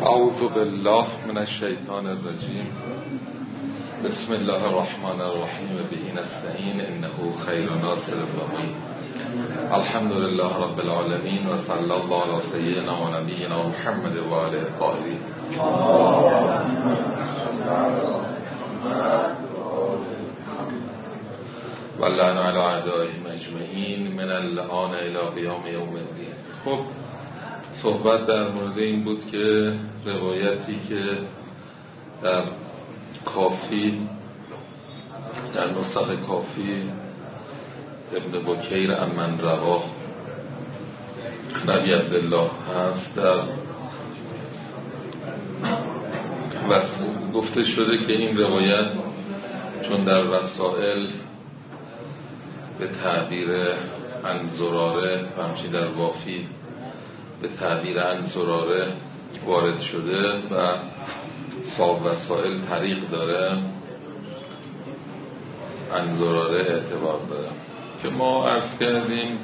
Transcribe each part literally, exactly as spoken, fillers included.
اعوذ بالله من الشیطان الرجیم. بسم الله الرحمن الرحیم. به نستعین انه خیر ناصر الرحیم. الحمد لله رب العالمین و صلی الله علی سیدنا و نبینا محمد و آله الطاهرین. و لعن علی اعدائهم اجمعین من الان الی قیام یوم الدین. خب صحبت در مورد این بود که روایتی که در کافی در نسخ کافی ابن بکیر امن رواه نبی عبدالله هست، در و گفته شده که این روایت چون در رسائل به تعبیر عن زراره و همچنین در وافی به تعبیر عن زراره وارد شده و صاحب وسائل طریق داره، عن زراره اعتبار داره که ما عرض کردیم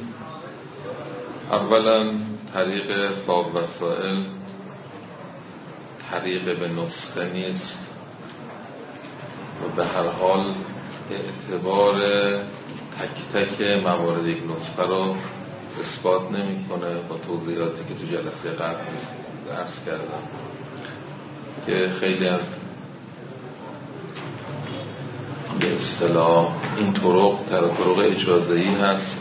اولا طریق صاحب وسائل طریق به نسخه نیست و به هر حال اعتبار تک تک موارد یک نسخه رو اثبات نمی کنه با توضیحاتی که تو جلسه قبل عرض کردم که خیلی از به اصطلاح این طرق تر طرق اجازه‌ای هست.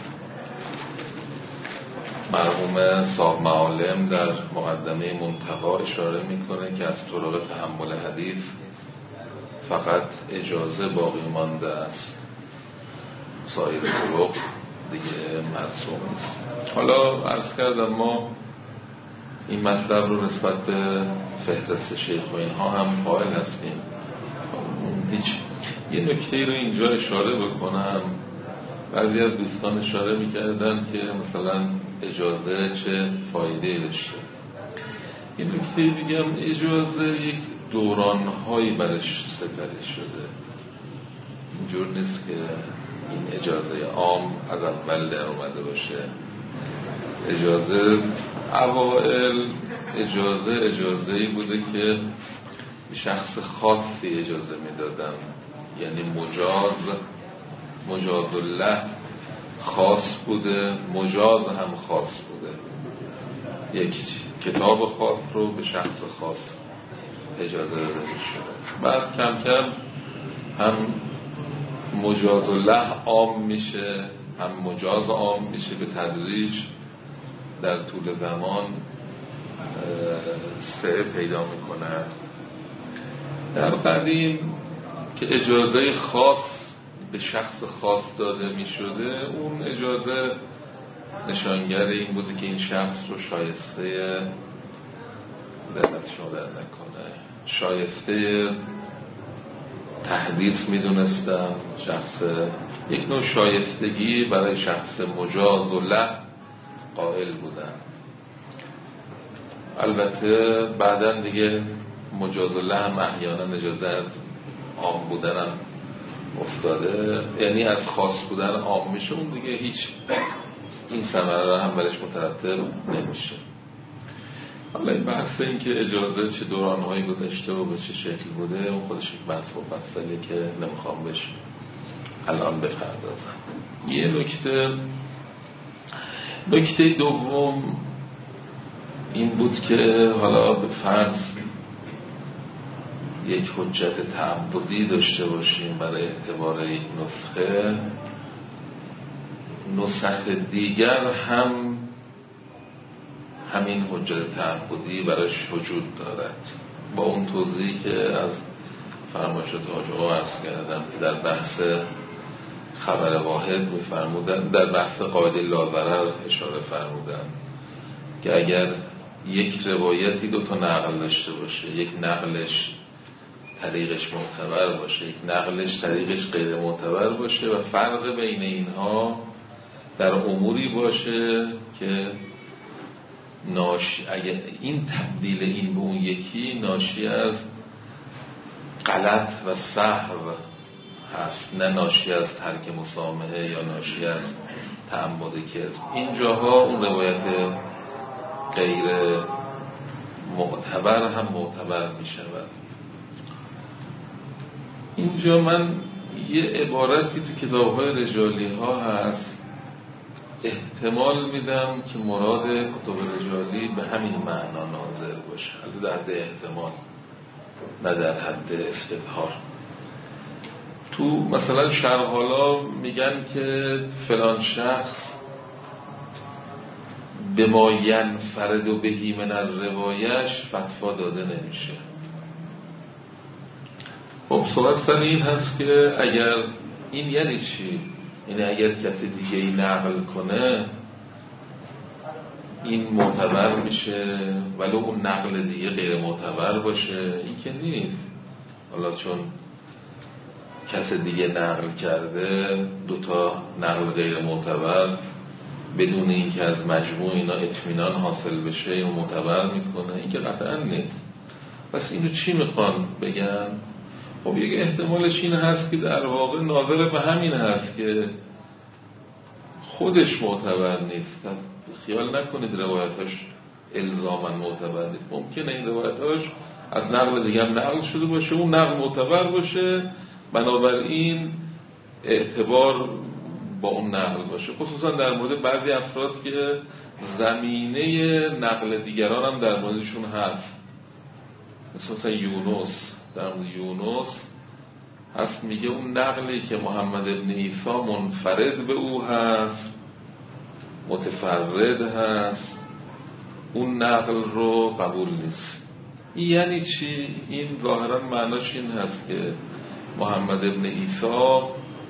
مرحوم صاحب معالم در مقدمه منتقا اشاره میکنه که از طرق تحمل حدیث فقط اجازه باقی مانده است، سایر طرق دیگه مرسوم نیست. حالا عرض کردم ما این مطلب رو نسبت به فهرست شیخ و اینها هم قائل هستیم. هیچ یه نکته رو اینجا اشاره بکنم. بعضی از دوستان اشاره میکردن که مثلا اجازه چه فایده داشته. یه نکته دیگه هم اجازه یک دورانهایی برش سپری شده، اینجور نیست که این اجازه عام از اول در اومده باشه. اجازه اوائل اجازه اجازه‌ای بوده که شخص خاصی اجازه میدادن، یعنی مجاز مجاز الله خاص بوده، مجاز هم خاص بوده. یک کتاب خاص رو به شخص خاص اجازه داده میشه. بعد کم کم هم مجاز الله عام میشه، هم مجاز عام میشه، به تدریج در طول زمان سعه پیدا میکنه. در قدیم که اجازه خاص به شخص خاص داده میشده، اون اجازه نشانگر این بوده که این شخص رو شایسته دلت شده نکنه، شایسته تحدیث میدونستم، شخص یک نوع شایستگی برای شخص مجاز الله قائل بودن. البته بعدن دیگه مجاز الله هم احیانا اجازه از عام بودن هم افتاده، یعنی از خاص بودن عام میشه، اون دیگه هیچ این ثمره هم برش مترتب نمیشه. حالا این بحث این که اجازه چه دورانهایی گذشته و به چه شکل بوده، اون خودش یک بحث مفصلی که نمیخوام بهش الان بپردازم. یه نکته نکته دوم این بود که حالا به فرض یک حجت تعبدی داشته باشیم برای اعتبار یک نسخه، نسخ دیگر هم همین حجت تعبدی براش وجود دارد، با اون توضیحی که از فرمایشات حاج آقا عرض کردم در بحث خبر واحد می‌فرمودن، در بحث قاعده لا ضرر اشاره فرمودن که اگر یک روایتی دو تا نقل داشته باشه، یک نقلش طریقش معتبر باشه، یک نقلش طریقش غیر معتبر باشه و فرق بین اینها در اموری باشه که ناشی اگر این تبدیل این به اون یکی ناشی از غلط و سهو هست، نه ناشی از ترک مسامحه یا ناشی از تعمد کذب. این جاها اون روایت غیر معتبر هم معتبر می شود. اینجا من یه عبارتی تو کتاب‌های رجالی ها هست، احتمال میدم که مراد کتب رجالی به همین معنا ناظر باشه، حتی در حد احتمال نه در حد استظهار. تو مثلا شرح حالا میگن که فلان شخص به ما ینفرد و بهی من الروایش فتوا داده نمیشه. خب صحبت این هست که اگر این یعنی چی؟ یعنی اگر کسی دیگه ای نقل کنه این معتبر میشه ولو اون نقل دیگه غیر معتبر باشه؟ این که نیست. حالا چون کسی دیگه نقل کرده دوتا نقل غیر معتبر بدون اینکه از مجموع اینا اطمینان حاصل بشه یا معتبر میکنه، این که قطعا نیست. پس اینو چی میخوان بگن؟ خب یک احتمالش این هست که در واقع ناظر به همین هست که خودش معتبر نیست. خیال نکنید روایتاش الزاما معتبر نیست. ممکنه این روایتاش از نقل دیگه هم نقل شده باشه، اون نقل معتبر باشه، بنابراین اعتبار با اون نقل باشه. خصوصا در مورد بعضی افراد که زمینه نقل دیگران هم در موردشون هست، مثلا یونس. در مورد یونس هست میگه اون نقلی که محمد ابن عیسی منفرد به او هست، متفرد هست، اون نقل رو قبول نیست. یعنی چی؟ این ظاهرا معناش این هست که محمد ابن عیسی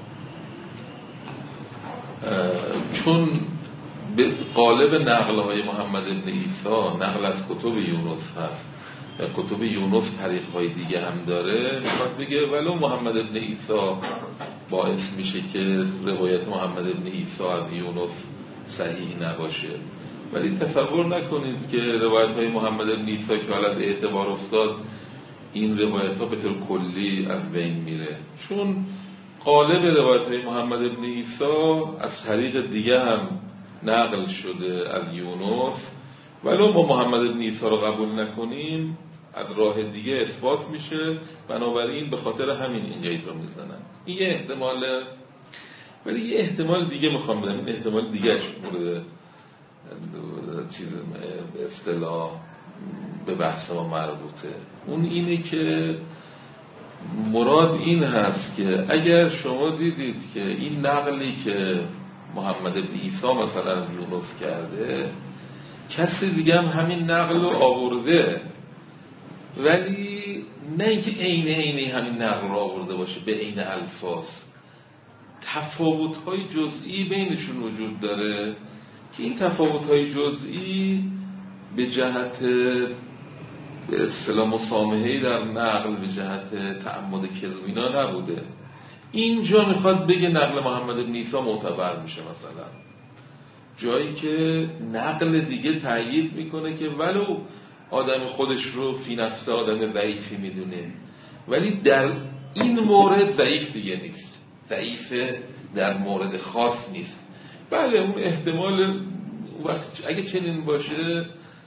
چون به قالب نقل های محمد ابن عیسی نقل از کتب یونس هست و کتب یونس طریق های دیگه هم داره، میخواد بگه ولو محمد ابن عیسی باعث میشه که روایت محمد ابن عیسی از یونس صحیح نباشه، ولی تصور نکنید که روایت های محمد ابن عیسی که حالت اعتبار افتاد این روایت ها به طور کلی از بین میره، چون قالب روایت های محمد ابن عیسی از طریق دیگه هم نقل شده از یونس، ولو ما محمد ابن عیسی رو قبول نکنیم از راه دیگه اثبات میشه، بنابراین به خاطر همین این قید رو میزنن. این یه احتماله، ولی یه احتمال دیگه میخوام بدم. این احتمال دیگهش مورد چیز به اصطلاح به بحث ما مربوطه. اون اینه که مراد این هست که اگر شما دیدید که این نقلی که محمد ابن عیسی مثلا یونس کرده کسی دیگه هم همین نقل رو آورده، ولی نه اینکه عین عین همین نقل رو آورده باشه به عین الفاظ، تفاوت‌های جزئی بینشون وجود داره که این تفاوت‌های جزئی به جهت به اصطلاح مسامحه‌ای در نقل به جهت تعمد کذب اینا نبوده. اینجا میخواد بگه نقل محمد بن عیسی معتبر میشه، مثلا جایی که نقل دیگه تأیید میکنه که ولو آدم خودش رو فی نفسه آدم ضعیفی میدونه، ولی در این مورد ضعیف دیگه نیست، ضعیف در مورد خاص نیست. بله اون احتمال وقت اگه چنین باشه،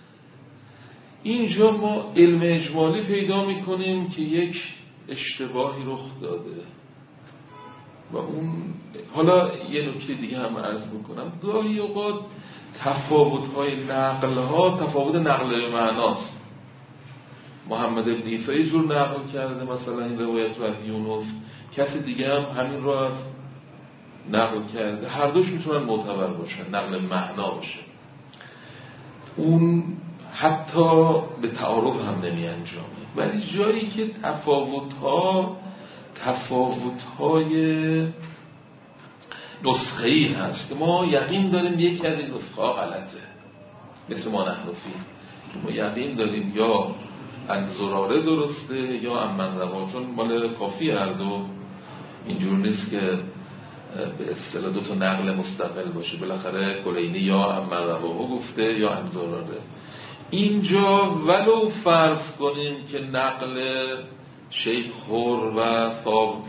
اینجا ما علم اجمالی پیدا میکنیم که یک اشتباهی رخ داده و اون حالا یه نکته دیگه هم عرض میکنم، گاهی اوقات تفاوت‌های نقل‌ها تفاوت نقل به معناست. محمد ابن عیسی یه جور نقل کرده مثلا این روایت رو از یونس، کسی دیگه هم همین رو از نقل کرده، هر دوش میتونن معتبر باشن، نقل معنا باشه. اون حتی به تعارض هم نمی انجامه، ولی جایی که تفاوت‌ها تفاوت‌های نسخه‌ای هست که ما یقین داریم یکی از این نسخه‌ها غلطه، مثل ما نحنفی ما یقین داریم یا از زراره درسته یا امن روا، چون مال کافی هر دو اینجور نیست که به اصطلاح دو تا نقل مستقل باشه، بالاخره کلینی یا امن روا گفته یا ام زراره. اینجا ولو فرض کنیم که نقل شیخ خور و ثابت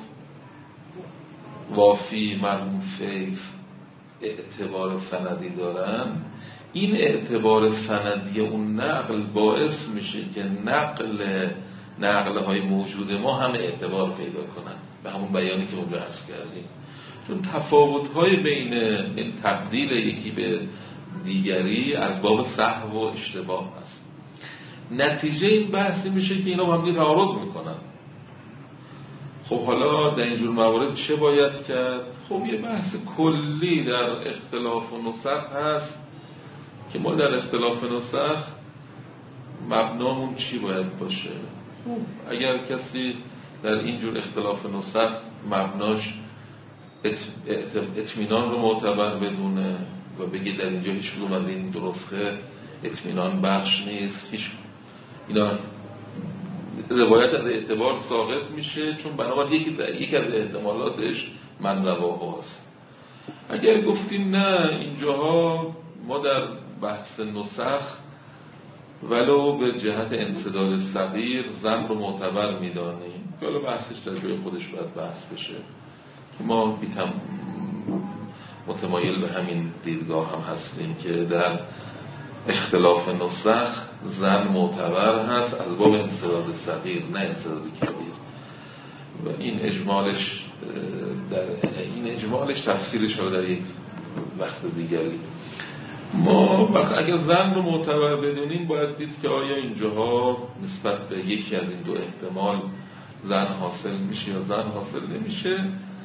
وافی مرموم فیف اعتبار سندی دارن، این اعتبار سندی اون نقل باعث میشه که نقل نقل های موجود ما هم اعتبار پیدا کنن به همون بیانی که اونجا عرض کردیم. چون تفاوت های بین این تبدیل یکی به دیگری از باب سهو و اشتباه هست. نتیجه این بحثی میشه که اینا با هم تعارض میکنن. خب حالا در اینجور موارد چه باید کرد؟ خب یه بحث کلی در اختلاف و نسخ هست که ما در اختلاف نسخ مبنامون چی باید باشه. خب اگر کسی در اینجور اختلاف نسخ مبناش اطمینان رو معتبر بدونه و بگه در اینجا هیچ کدوم از این دو نسخه اطمینان بخش نیست، هیچ اینا روایت از اعتبار ساقط میشه، چون بنابراین یکی یک از احتمالاتش من رواه هست. اگر گفتیم نه اینجاها ما در بحث نسخ ولو به جهت انسداد صغیر زن رو معتبر میدانیم که حالا بحثش در جای خودش باید بحث بشه که ما بیتم متمایل به همین دیدگاه هم هستیم که در اختلاف نسخ زن معتبر هست از باب انسداد صغیر نه انسداد کبیر و این اجمالش در این اجمالش تفسیرش رو در یک وقت دیگری. ما وقت اگر زن رو معتبر بدونیم باید دید که آیا اینجاها نسبت به یکی از این دو احتمال زن حاصل میشه یا زن حاصل نمیشه.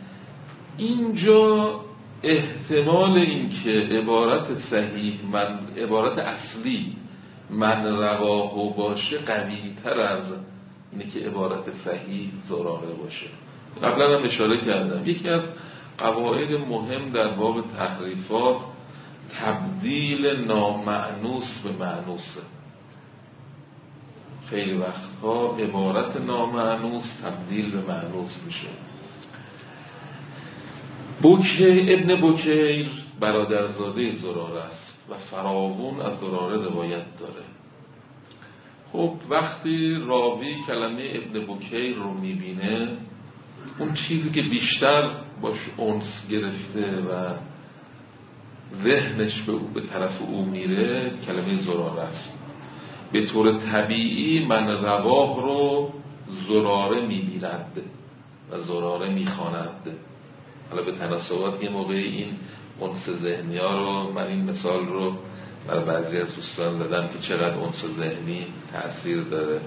اینجا احتمال این که عبارت صحیح من عبارت اصلی من رواه باشه قوی تر از اینه که عبارت صحیح زراره باشه. قبلا هم اشاره کردم یکی از قواعد مهم در باب تحریفات تبدیل نامعنوس به معنوسه. خیلی وقتها عبارت نامعنوس تبدیل به معنوس میشه. بوکی ابن بوکیر برادرزاده زراره است و فراوون از زراره روایت داره. خب وقتی راوی کلمه ابن بوکیر رو میبینه اون چیزی که بیشتر باش انس گرفته و ذهنش به, به طرف او میره کلمه زراره است. به طور طبیعی من رواه رو زراره میبیند و زراره میخواند. حالا به تناسبات یه موقع این انس ذهنی ها رو من این مثال رو برای بعضی از دوستان زدم که چقدر انس ذهنی تأثیر داره.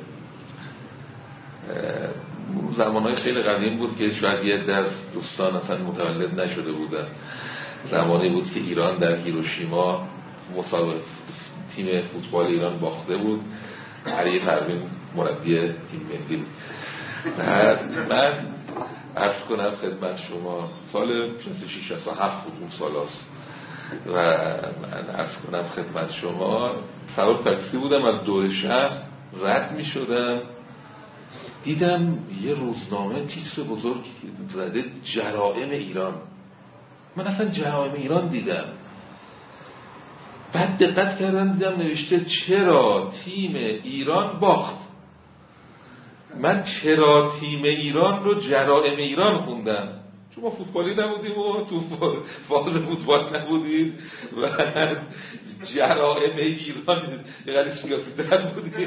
زمانهای خیلی قدیم بود که شاید یه دست دوستان اصلا متولد نشده بودن. زمانی بود که ایران در هیروشیما مسابقه تیم فوتبال ایران باخته بود. علی پروین مربی تیم ملی بود. من عرض کنم خدمت شما سال شصت و شش شصت و هفت بود اون سال هست و من عرض کنم خدمت شما سوار تاکسی بودم از دور شهر رد می شدم دیدم یه روزنامه تیتر بزرگ زده جرائم ایران. من اصلا جرائم ایران دیدم. بعد دقت کردم دیدم نوشته چرا تیم ایران باخت. من چرا تیم ایران رو جرائم ایران خوندم چون ما فوتبالی نبودیم و تو فاز فوتبال نبودیم و جرائم ایران یعنی سیاسی در بودیم.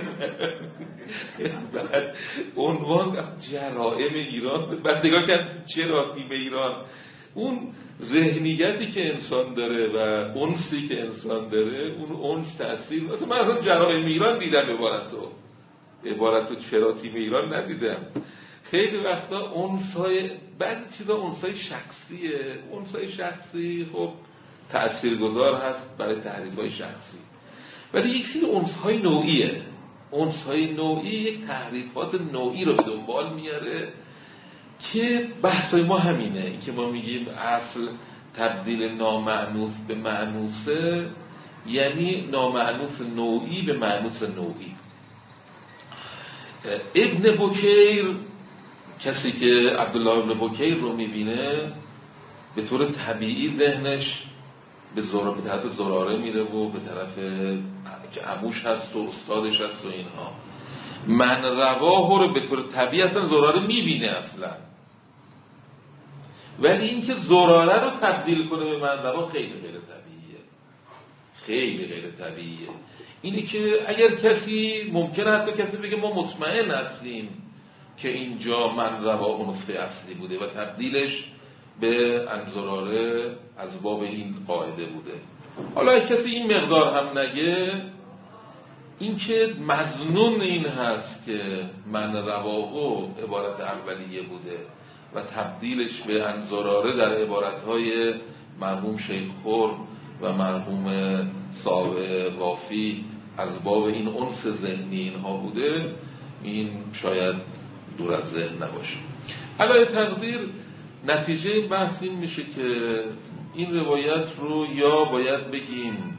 بعد عنوان جرائم ایران بعد نگاه کرد چرا تیم ایران. اون ذهنیتی که انسان داره و انسی که انسان داره اون انس تأثیر مثلا من اصلا جرائم ایران دیدم عبارتو عبارتو چرا تیم ایران ندیدم. خیلی وقتا انسای بعضی چیزا انسای شخصیه. انسای شخصی خب تأثیرگذار هست برای تعریف‌های شخصی ولی یک سری انسای نوعیه. انسای نوعی یک تحریفات نوعی رو به دنبال میاره که بحثای ما همینه. این که ما میگیم اصل تبدیل نامعنوس به معنوسه یعنی نامعنوس نوعی به معنوس نوعی. ابن بوکیر کسی که عبدالله ابن بوکیر رو میبینه به طور طبیعی ذهنش به زراره به طرف زراره میره و به طرف که عموش هست و استادش هست و اینها. من رواه رو به طور طبیعی اصلا زراره میبینه اصلا ولی اینکه زراره رو تبدیل کنه به من رواه خیلی غیر طبیعیه. خیلی غیر طبیعیه. اینی که اگر کسی ممکنه حتی کسی بگه ما مطمئن هستیم که اینجا من روا نسخه اصلی بوده و تبدیلش به انزراره از باب این قاعده بوده. حالا کسی این مقدار هم نگه، این که مظنون این هست که من رواهو عبارت اولیه بوده و تبدیلش به انزراره در عبارتهای مرحوم شیخ خور و مرحوم صاحب وافی از باب این انس ذهنی اینها بوده، این شاید دور از ذهن نباشه. علای تقدیر نتیجه بحث این میشه که این روایت رو یا باید بگیم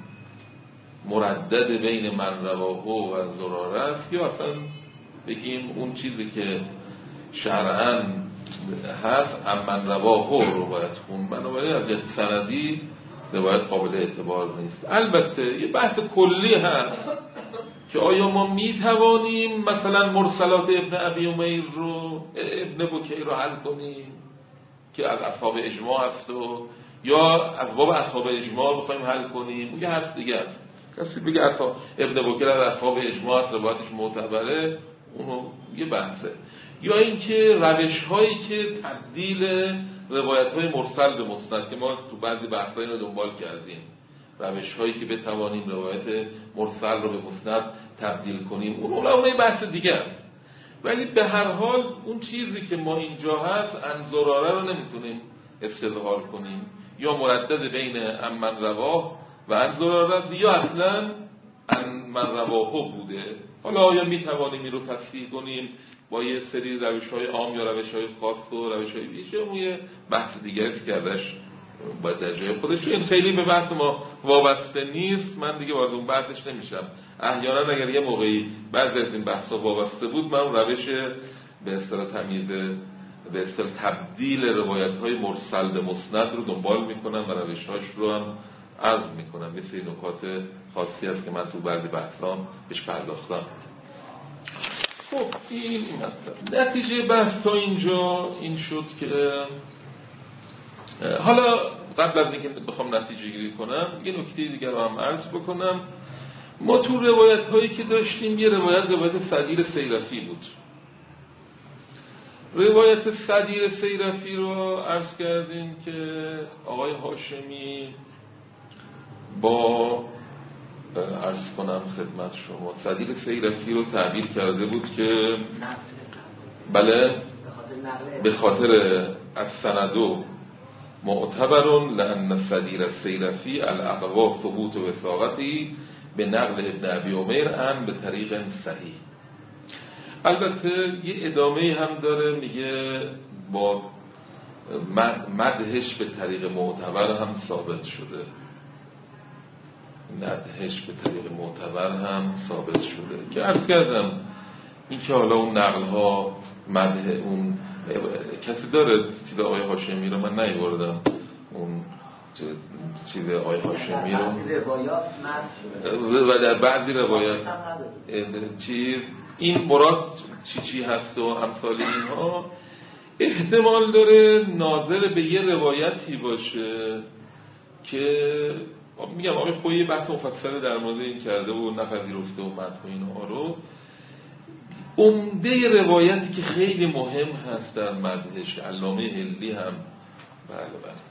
مردد بین من رواهو و زراره است، یا اصلا بگیم اون چیزی که شرعاً هست امن رواهو رو باید خون. بنابراین از جهت سندی روایت قابل اعتبار نیست. البته یه بحث کلی هست که آیا ما می توانیم مثلا مرسلات ابن ابی امیر رو ابن بکیر رو حل کنیم که از اصحاب اجماع هست و یا از باب اصحاب اجماع بخوایم حل کنیم. یه حرف دیگه هست. کسی بگه اصحاب ابن بکیر از اصحاب اجماع هست، روایتش معتبره، اونو یه بحثه. یا اینکه روش هایی که تبدیل روایت های مرسل به مسند که ما تو بعضی بحثایی رو دنبال کردیم، روش هایی که بتوانیم روایت مرسل رو به مسند تبدیل کنیم، اون اون یه بحث دیگه است. ولی به هر حال اون چیزی که ما اینجا هست انزراره رو نمیتونیم استظهار کنیم، یا مردد بین امن رواه و انزراره است یا اصلا امن رواهو بوده. حالا آیا میتوانیم این رو تصحیح کنیم با یه سری روش‌های عام یا روش‌های خاص و روش‌های ویژه؟ اون یه بحث دیگه است که ازش باید در جای خودش، این خیلی به بحث ما وابسته نیست، من دیگه وارد اون بحثش نمیشم. احیانا اگر یه موقعی بعضی از این بحث‌ها وابسته بود، من اون روش به اصطلاح تمیز به اصطلاح تبدیل روایت‌های مرسل به مسند رو دنبال میکنم و روش‌هاش رو هم عرض میکنم. مثل این نکات خاصی است که من تو بعضی بحث‌ها بهش پرداختم. خب این این هست. نتیجه بحث تا اینجا این شد که حالا قبل از اینکه بخوام نتیجه گیری کنم یه نکته دیگر رو هم عرض بکنم. ما تو روایت هایی که داشتیم یه روایت روایت صدیر سیرفی بود. روایت صدیر سیرفی رو عرض کردیم که آقای هاشمی با عرض کنم خدمت شما صدیر سیرفی رو تعبیر کرده بود که بله به خاطر از سندو معتبرون لأن صدیر السیرفی الاقوا ثبوت و وثاقتی به نقل ابن ابی امیر ان به طریق صحیح. البته یه ادامه هم داره، میگه با مدهش به طریق معتبر هم ثابت شده، مدهش به طریق معتبر هم ثابت شده که عرض کردم این که حالا اون نقل ها مده اون کسی داره چیز آقای هاشمی رو من نیاوردم، اون چیز آقای هاشمی رو و در بعضی روایات چیز این مراد چی چی هست و امثال اینها احتمال داره ناظر به یه روایتی باشه که میگم آقای خویی بحث مفصل در مورد این کرده و نپذیرفته و متن اینها رو. عمده روایتی که خیلی مهم هست در مدهش علامه هلی هم بله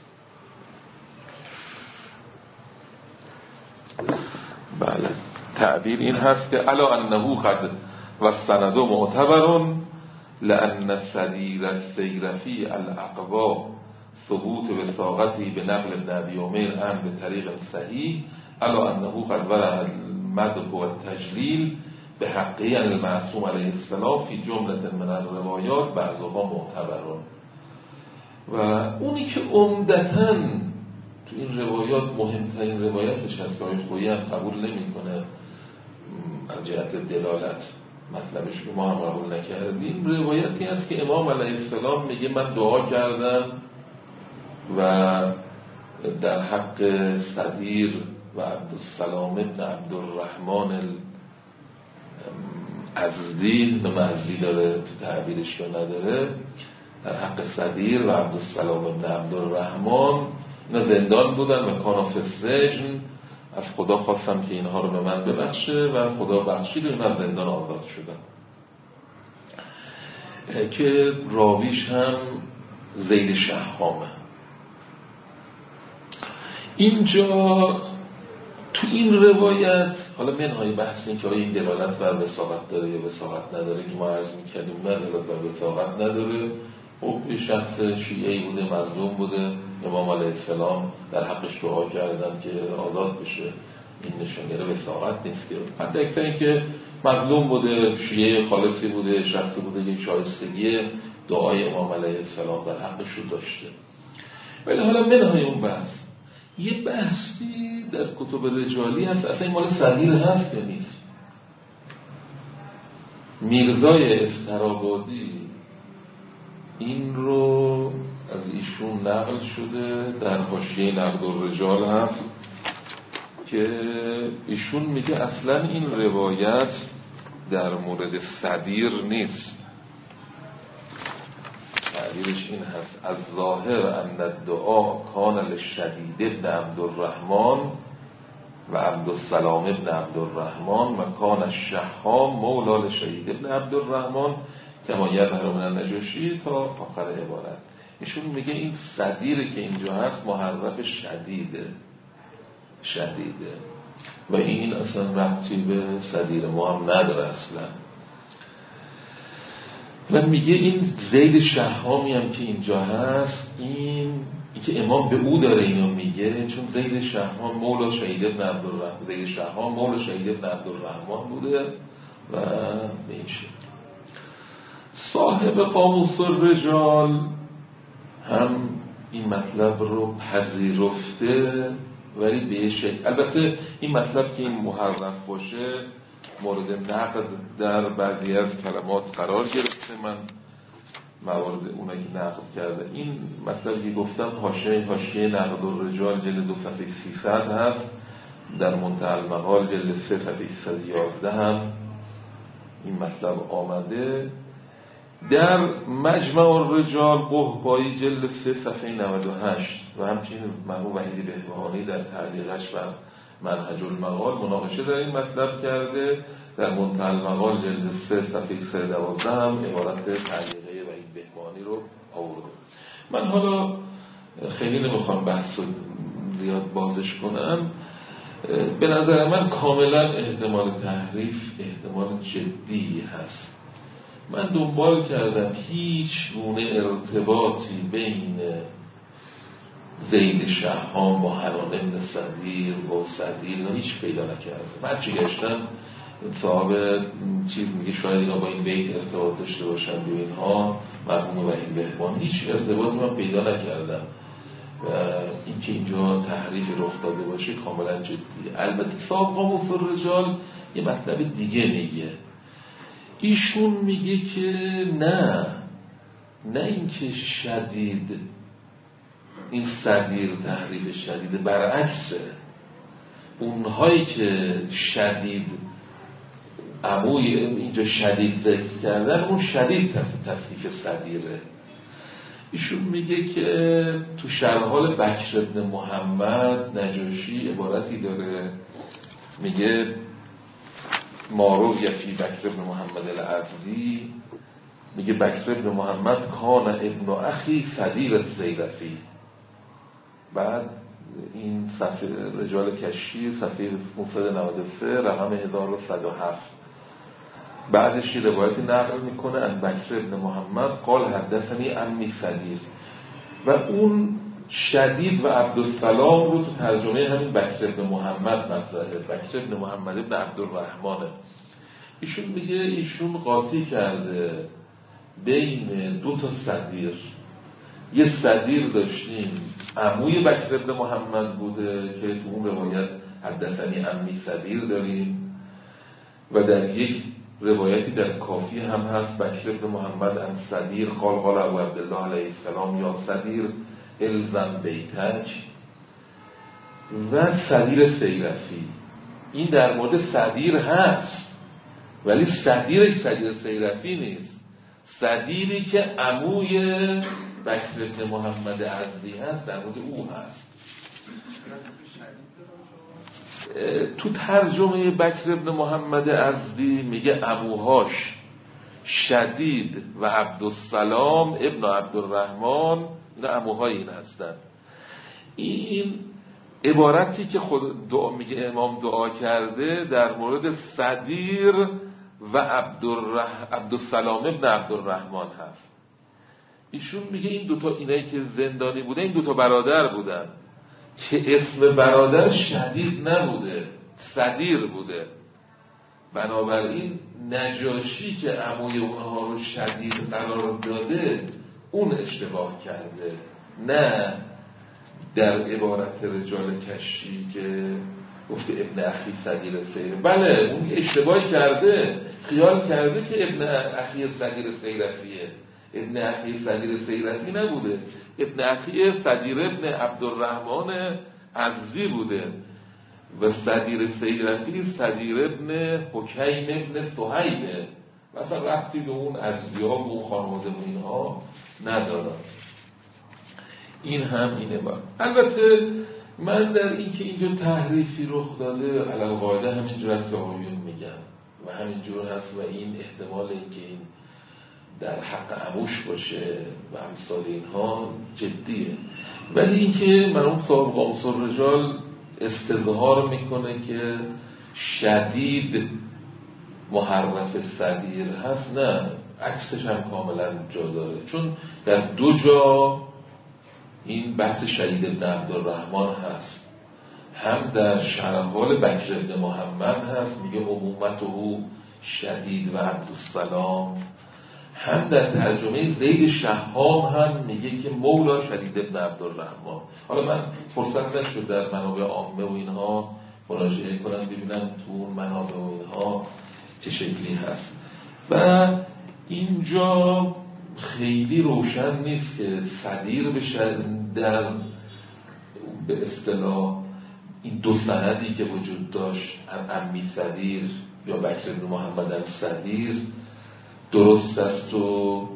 بله بله تعبیر این هست که الا انه قد و السند معتبر لان صدیر السیرفی الاقوا ثبوت وثاقتی به نقل ابن ابی امیر هم به طریق صحیح الا انه قد ورد المدح و التجلیل به حقی المعصوم علیه السلام فی جمله من الروایات بعضها معتبرون. و اونی که عمدتاً تو این روایات مهمترین روایتش هست که آقای خویی هم قبول نمی کنه از جهت دلالت مطلبش رو ما هم قبول نکردیم، روایتی هست که امام علیه السلام میگه من دعا کردم و در حق صدیر و عبدالسلام ابن عبدالرحمن ازدی، نمه ازدی داره تو تعبیرش رو نداره، در حق صدیر و عبدالسلام ابن عبدالرحمن اینا زندان بودن و کانو فی السجن از خدا خواستم که اینها رو به من ببخشه و خدا بخشید و من از زندان آزاد شدم. که راویش هم زید شهامه. اینجا تو این روایت حالا منهای بحث این که آیا این دلالت بر وثاقت داره یا وثاقت نداره که ما عرض می‌کردیم نه، دلالت بر وثاقت نداره. خب یه شخص شیعه‌ای بوده، مظلوم بوده، امام علیه السلام در حقش دعا کردن که آزاد بشه، این نشانگر وثاقت نیست که حتی اکثر این که مظلوم بوده، شیعه خالصی بوده، شخصی بوده، یک شایستگی دعای امام علیه السلام در حقش رو داشته. ولی حالا منهای اون بحث یه بحثی در کتب رجالی هست، اصلا این مال صغیر هست یا نیست. میرزای استرابادی این رو از ایشون نقل شده، در حاشیه نقد الرجال هست که ایشون میگه اصلا این روایت در مورد صدیر نیست. تعبیرش این هست: از ظاهر ان الدعا کان للشدید ابن عبدالرحمن و عبدالسلام ابن عبدالرحمن و کان الشهام مولا لشدید ابن عبدالرحمن کما یظهر من النجاشی تا آخر عبارت. ایشون میگه این صدیری که اینجا هست محرف شدیده شدیده و این اصلا ربطی به صدیر ما هم نداره اصلا. و میگه این زید شهامی هم که اینجا هست، این, این که امام به او داره اینو میگه، چون زید شهام مولا شهید ابن عبدالرحمن، زید شهام مولا شهید ابن عبدالرحمن بوده و به این شکل. صاحب قاموس الرجال هم این مطلب رو پذیرفته ولی به یه شکل. البته این مطلب که این محرف باشه مورد نقد در بعضی از کلمات قرار گرفته. من موارد اونایی که نقد کرده این مطلبی که گفتم حاشیه حاشیه نقد الرجال جلد دو صفحه سیصد هست، در منتهی المقال جلد سه صفحه سیصد و یازده هم این مطلب آمده. در مجمع الرجال قحبایی جلد سه صفحه نود و هشت و همچنین مرحوم وحیدی بهبهانی در تعلیقش بر منهج المقال مناقشه در این مطلب کرده. در منتهی المقال جلد سه صفحه سیصد و دوازده هم عبارت تعلیقه وحید بهبهانی رو آورده. من حالا خیلی نمیخوام بحث رو زیاد بازش کنم. به نظر من کاملا احتمال تحریف احتمال جدی هست. من دنبال کردم هیچ گونه ارتباطی بین زید شهام با حنان ابن صدیر با صدیر هیچ پیدا نکردم. من چی گشتم صاحب چیز میگه شاید اینا با این بیت ارتباط داشته باشن و اینها، مرحوم وحید بهبهانی، هیچ ارتباطی من پیدا نکردم و این که اینجا تحریف رخ داده باشه کاملا جدیه. البته صاحب قاموس الرجال یه مطلب دیگه میگه. ایشون میگه که نه نه اینکه شدید این صدیر تحریف شدیده، برعکسه. اونهایی که شدید عموی اینجا شدید ذکر کردن اون شدید تفکیک صدیره. ایشون میگه که تو شرحال بکر ابن محمد نجاشی عبارتی داره، میگه مارو یفی بکر ابن محمد العبدی، میگه بکر ابن محمد کان ابن اخی صدیر الزیرفی. بعد این صفحه رجال کشی صفحه مفرد نود و سه رقم هزار و صد و هفت بعدش روایت نقل میکنه ان بکر ابن محمد قال حدثنی عمی صدیر و اون شدید و عبدالسلام رو تو ترجمه همین بکر ابن محمد مطرحه. بکر ابن محمد ابن عبدالرحمنه. ایشون میگه ایشون قاطی کرده بین دو تا صدیر. یه صدیر داشتیم عموی بکر ابن محمد بوده که تو اون روایت حدثنی عمی صدیر داریم و در یک روایتی در کافی هم هست بکر ابن محمد ان صدیر قال قال ابو عبدالله علیه السلام یا صدیر الزم بیتک و صدیر سیرفی. این در مورد صدیر هست ولی صدیر صدیر سیرفی نیست، صدیری که عموی بکر ابن محمد عزدی هست در مورد او هست. تو ترجمه بکر ابن محمد ازدی میگه عموهاش شدید و عبدالسلام ابن عبدالرحمن، اینا عموهای این هستن. این عبارتی که خود دعا میگه امام دعا کرده در مورد صدیر و عبدالرح... عبدالسلام ابن عبدالرحمن هست. ایشون میگه این دوتا، اینایی که زندانی بوده این دوتا برادر بودن که اسم برادر شدید نبوده، صدیر بوده. بنابراین نجاشی که عموی اونها رو شدید قرار داده اون اشتباه کرده، نه در عبارت رجال کشی که گفته ابن اخی صدیر سیرفی. بله اون اشتباهی کرده، خیال کرده که ابن اخی صدیر سیرفیه. ابن اخی صدیر سیرفی نبوده، ابن اخی صدیر ابن عبدالرحمن ازدی بوده و صدیر سیرفی صدیر ابن حکیم ابن صهیبه و اصلا ربطی به اون ازدی ها و اون خانواده و اینها ندارن. این هم اینه. با البته من در این که اینجا تحریفی رخ داده علاوه قاعده همینجور از که آقایون میگن و همینجور هست و این احتمال این که این در حق عموش باشه و امثال اینها جدیه. ولی این که مرحوم صاحب قاموس الرجال استظهار میکنه که شدید محرف صدیر هست، نه عکسش هم کاملا جا داره، چون در دو جا این بحث شدید ابن عبدالرحمن هست، هم در شرحال بکر ابن محمد هست میگه عمومته شدید و عبدالسلام، هم در ترجمه زید شهاب هم میگه که مولا شدید ابن عبدالرحمن. حالا من فرصت نشد در منابع عامه و اینها مراجعه کنم ببینم تو اون منابع و اینها چه شکلی هست و اینجا خیلی روشن نیست که صدیر بشه در به اصطلاح این دو سندی که وجود داشت، عمی صدیر یا بکر بن محمد صدیر درست است و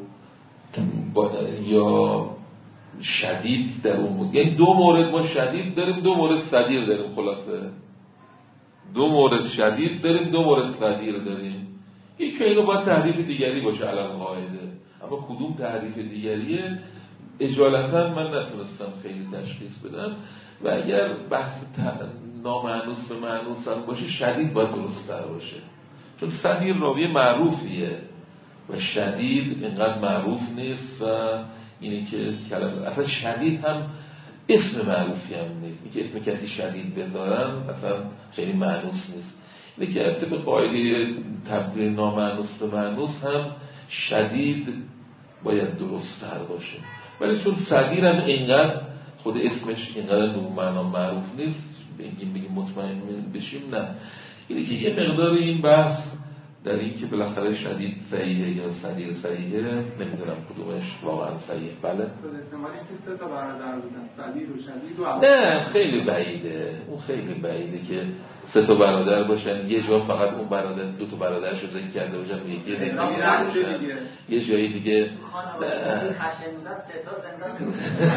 یا شدید در اون بود. یعنی دو مورد ما شدید داریم، دو مورد صدیر داریم. خلاصه دو مورد شدید داریم، دو مورد صدیر داریم. یکی اینو باید تعریف دیگری باشه علل قاعده، اما کدوم تعریف دیگریه اجالتا من نتونستم خیلی تشخیص بدم و اگر بحث نامعنوس به معنوس هم باشه شدید باید درست‌تر باشه، چون صدیر راوی معروفیه و شدید اینقدر معروف نیست و اینه که کلمه اصلا شدید هم اسم معروفی هم نیست، اینه که اسم کسی شدید بذارن اصلا خیلی معنوس نیست. اینه که طبق قاعده تبدیل نامعنوس به معنوس هم شدید باید درست‌تر باشه، ولی چون صدیر هم اینقدر خود اسمش اینقدر نومعنا معروف نیست بگیم بگیم مطمئن بشیم، نه. اینه که یه مقدار این بحث در این که بالاخره شدید صحیحه یا صدیر صحیحه، نمیدونم کدومش واقعا صحیحه. بله احتمالی که سه تا برادر بودن، صدیر و شدید و نه خیلی بعیده، اون خیلی بعیده که سه تا برادر باشن، یه جا فقط اون برادر دو تا برادرش رو ذکر کرده باشن، یکی دیگه باشن یه جایی دیگه خانواده خشن بودن سه تا زندان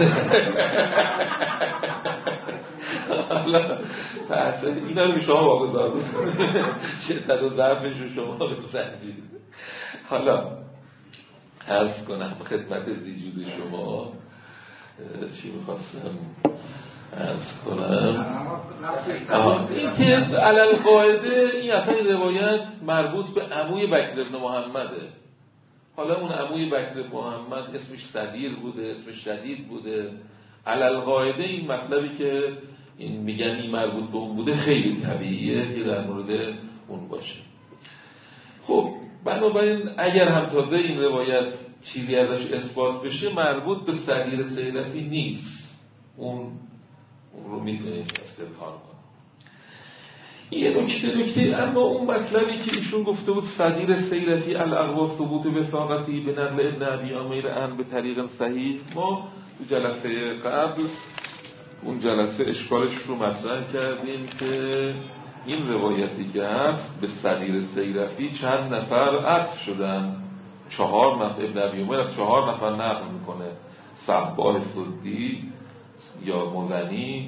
حالا پس اینا رو شما واگذار بکنید شدت و ضعفش رو شما بسنجید. حالا عرض کنم خدمت وجود شما چی میخواستم عرض کنم این که علل قاعده این اصلا این روایت مربوط به عموی بکر ابن محمده. حالا اون عموی بکر ابن محمد اسمش صدیر بوده، اسمش شدید بوده، علل قاعده این مطلبی که این میگن این مربوط به اون بوده خیلی طبیعیه که در مورد اون باشه. خب بنابراین اگر هم تازه این روایت چیزی ازش اثبات بشه مربوط به صدیر سیرفی نیست، اون اون رو میتونید استدلال کنید. یه نکته نکته اما اون مطلبی که ایشون گفته بود صدیر سیرفی الاقوا ثبوت وثاقتی به نقل ابن ابی عمیر ان به طریق صحیح، ما تو جلسه قبل اون جلسه اشکالش رو مطرح کردیم که این روایتی که هست به صدیر سیرفی چند نفر عطف شدن، چهار نفر ابن ابی عمر چهار نفر نقل میکنه، صباح سدی یا مزنی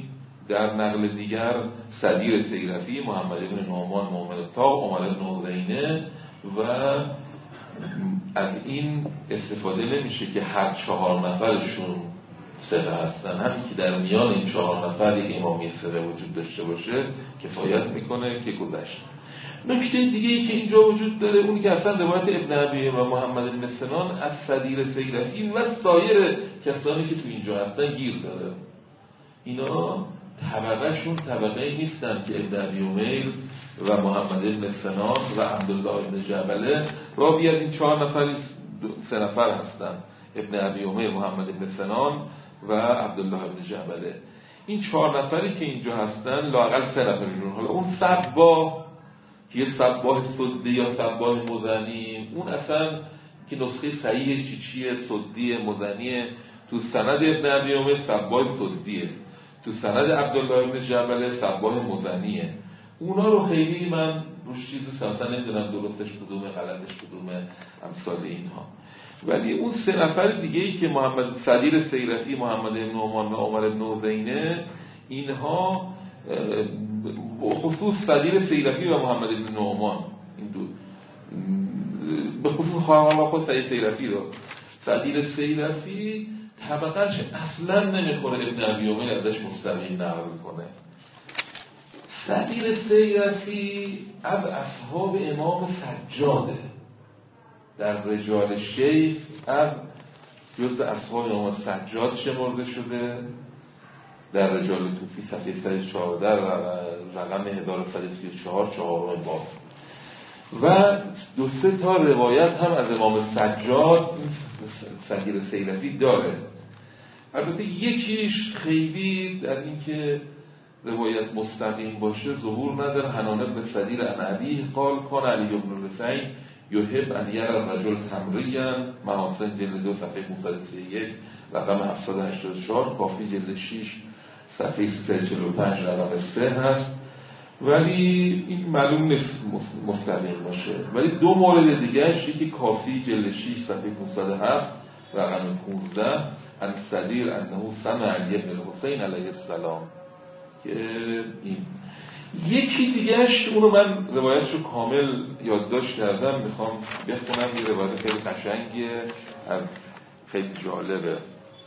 در نقل دیگر صدیر سیرفی، محمد بن نعمان مومن الطاق، عمر بن نوزینه و از این استفاده نمیشه که هر چهار نفرشون ثقه هستن، همین که در میان این چهار نفر یک امامی ثقه وجود داشته باشه کفایت میکنه که گذشت. نکته دیگه ای که اینجا وجود داره اونی که اصلا روایت ابن ابی و محمد بن سنان از صدیر سیرفی و سایر کسانی که تو اینجا هستن گیر داره. اینا طبقهشون طبقه نیستن که ابن ابی امیر و محمد بن سنان و عبدالله بن جبله راوی از این چهار نفر سه نفر هستن، ابن ابی امیر، محمد بن سنان و عبدالله بن جبله. این چهار نفری که اینجا هستن لااقل سه نفرشون، حالا اون صباح که یه صباح صدی یا صباح مزنی، اون اصلا که نسخه صحیحش چی چیه، صدی مزنیه، تو سند ابن ابی امیر صباح صدیه، تو سند عبدالله بن جبله صباح مزنیه. اونا رو خیلی من روش چیز نیستم، اصلا نمیدونم درستش کدومه غلطش کدومه امثال اینها. ولی اون سه نفر دیگه ای که محمد صدیر سیرفی، محمد بن نعمان و عمر بن نوزینه، اینها خصوص صدیر سیرفی و محمد بن نعمان، این دو به خصوص خواهر خود صدیر سیرفی رو، صدیر سیرفی طبقهش اصلا نمیخوره ابن ابی امیر ازش مستقیم نقل کنه. صدیر سیرفی از اصحاب امام سجاده، در رجال شیخ از جز اصحاب امام سجاد شمرده شده، در رجال توفی صفحه صد و چهارده رقم هزار و صد و سی و چهار چهارم باب. و دو سه تا روایت هم از امام سجاد صدیر سیرفی داره. البته یکیش خیلی در این که روایت مستقیم باشه ظهور نداره. حنان بن صدیر عن ابیه قال کان علی بن الحسین یحب ان یرى الرجل تمریا، محاسن جلد دو صفحه پانصد و سی و یک رقم هفتصد و هشتاد و چهار، کافی جلد شش صفحه سیصد و چهل و پنج رقم سه هست، ولی این معلوم نیست مستقیم باشه. ولی دو مورد دیگهش، یکی کافی جلد شش صفحه پانصد و هفت رقم پانزده ان صدیر انه سمع علی بن الحسین علیه السلام، که این یکی دیگهش اونو من روایتشو کامل یادداشت کردم، میخوام بخونم. یه روایت خیلی قشنگیه، خیلی جالبه.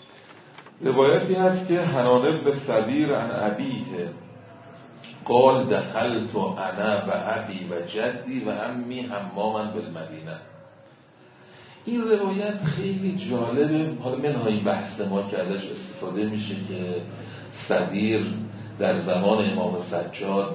روایتی هست که حنان بن صدیر عن ابیه قال دخلت انا و ابی و جدی و امی حماما بالمدینه. این روایت خیلی جالبه. حالا منهای بحث ما که ازش استفاده میشه که صدیر در زمان امام سجاد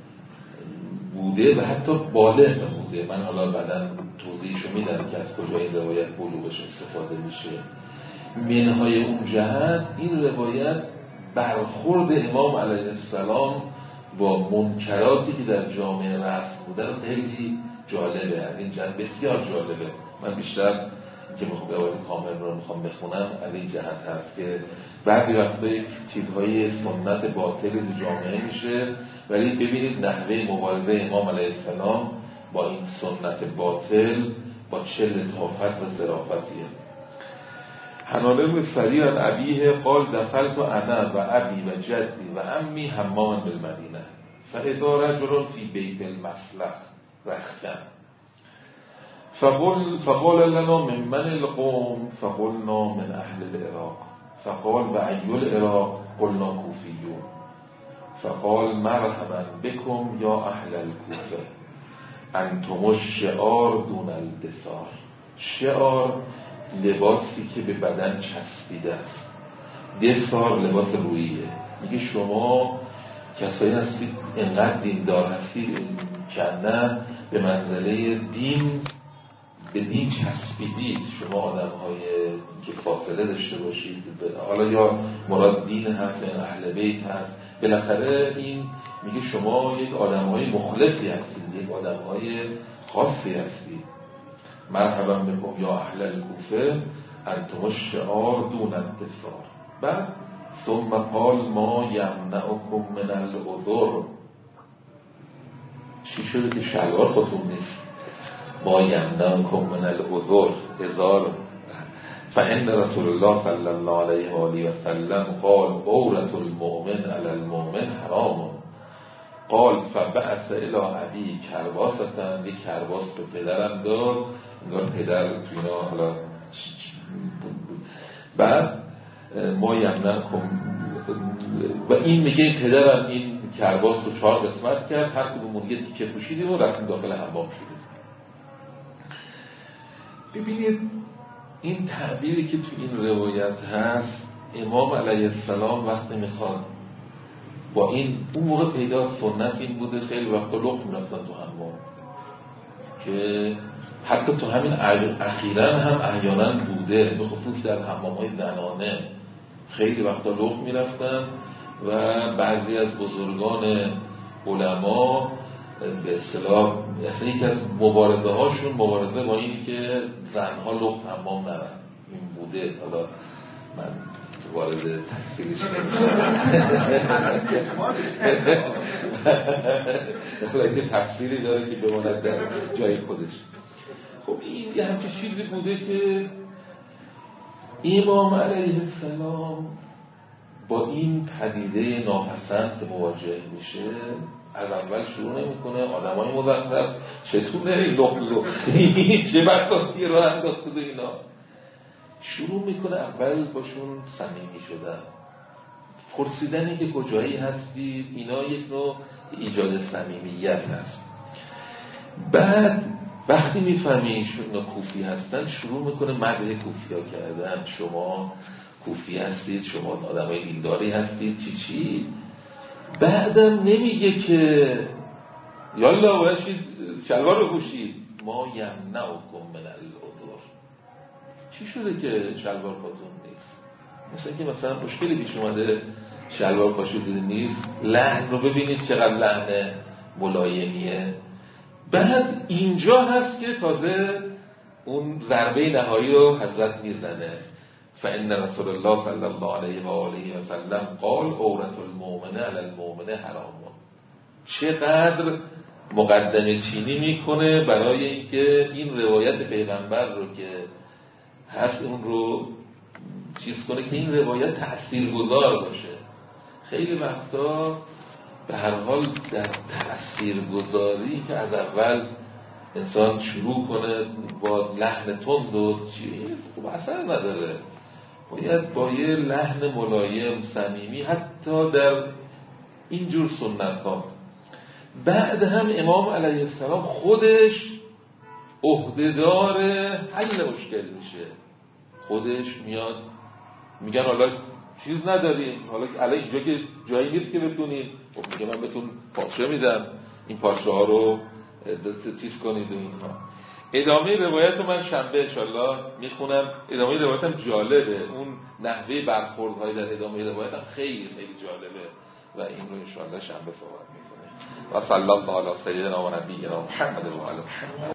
بوده و حتی بالغ بوده. من حالا بعداً توضیحشو میدم که از کجا این روایت بلوغش استفاده میشه. منهای اون جهت این روایت برخورد امام علیه السلام با منکراتی که در جامعه رسم بودن خیلی جالبه. از این جهت بسیار جالبه. من بیشتر که میخوام روایت کامل رو میخوام بخونم از این جهت هست که بعضی وقتا چیزهای سنت باطل تو جامعه میشه، ولی ببینید نحوه مبارزه امام علیه السلام با این سنت باطل با چه لطافت و ظرافتیه. حنان بن صدیر عن ابیه قال دخلت انا و ابی و جدی و امی حماما بالمدینه فاذا رجل فی بیت المسلخ رختن فقال فقال لنا من من القوم فقلنا من اهل العراق فقال و ای العراق قلنا کوفیون فقال مرحبا بكم یا اهل الکوفه انتم الشعار دون الدثار. شعار لباسی که به بدن چسبیده است، دثار لباس رویه. میگه شما کسایی هستید انقدر دیندار هستید که نه به منزله دین به دین چسبیدید. شما آدم های که فاصله داشته باشید، حالا یا مراد دین هست یا اهل بیت هست، بالاخره این میگه شما یک آدم های مخلصی هستید، یک آدم های خاصی هستید. مرحبا بكم یا اهل الکوفه انتم الشعار دون الدثار. بعد ثم قال ما یمنعکم من العذر. چی شده که شلوار خودتون نیست؟ ما یمنعکم من العذر، ازار فإن رسول الله صلی الله علیه و آله و سلم قال عورة المؤمن علی المؤمن حرام. قال فبعث الی ابی کرباستن، یک کرباس به پدرم داد، انگار پدر تو اینا حالا بعد ما یمنعکم، و این میگه پدرم این کرباس رو چهار قسمت کرد، هر کدومون یه تیکه پوشیدیم و رفتیم داخل حمام شدیم. ببینید این تعبیری که تو این روایت هست، امام علیه السلام وقتی میخواد با این، اون موقع پیدا سنت این بوده خیلی وقتا لخت میرفتن تو حمام، که حتی تو همین اخیراً هم احیانا بوده، به خصوص در حمام‌های زنانه خیلی وقتا لخت میرفتن و بعضی از بزرگان علما به اصطلاح اصلا یکی از مبارزه هاشون مبارزه با اینی که زنها لخت حمام نرن، این بوده. حالا من وارد تفصیلش حالا یه تفصیلی داره که بماند در جای خودش. خب این یه همچه چیزی بوده که امام علیه السلام با این پدیده ناپسند که مواجه میشه از اول شروع نمیکنه آدمای مزخرف چطوره لخت لخت چه بساطی رو انداخته و اینا، شروع میکنه اول باشون صمیمی شدن، پرسیدنی که کجایی هستید، اینا یک نوع ایجاد صمیمیت هست. بعد وقتی میفهمی ایشون کوفی هستن شروع میکنه مدح کوفی ها کردن، شما کوفی هستید، شما آدمای دینداری هستید، چی چی. بعدم نمیگه که یالا باشید شلوار رو پوشید، ما یمنعکم من العذر. چی شده که شلوار پاتون نیست؟ مثلا که مثلا مشکلی پیش اومده شلوار پاشیده نیست، لحن رو ببینید چقدر لحن ملایمیه. بعد اینجا هست که تازه اون ضربه نهایی رو حضرت میزنه، فإن رسول الله صلی الله علیه و آله و سلم قال عورة المؤمن علی المؤمن حرام. چقدر مقدمه چینی میکنه برای اینکه این روایت پیغمبر رو که هست اون رو چیز کنه که این روایت تأثیرگذار باشه. خیلی وقتا به هر حال در تأثیرگذاری که از اول انسان شروع کنه با لحن تند و چی خوب اثر نداره، باید با یه لحن ملایم صمیمی حتی در اینجور سنت ها. بعد هم امام علیه السلام خودش عهده‌دار حل مشکل میشه، خودش میاد میگن حالا چیز نداریم، حالا الان اینجا که جایی نیست که بتونیم، خب میگه من بهتون پارچه میدم، این پارچه ها رو تیز کنید و اینها. ادامه روایت رو من شنبه انشالله میخونم، ادامه روایت هم جالبه، اون نحوه برخوردهای در ادامه روایت هم خیلی خیلی جالبه و این رو انشالله شنبه صحبت میکنه. و صلی الله علی سیدنا و نبینا محمد و علی محمد.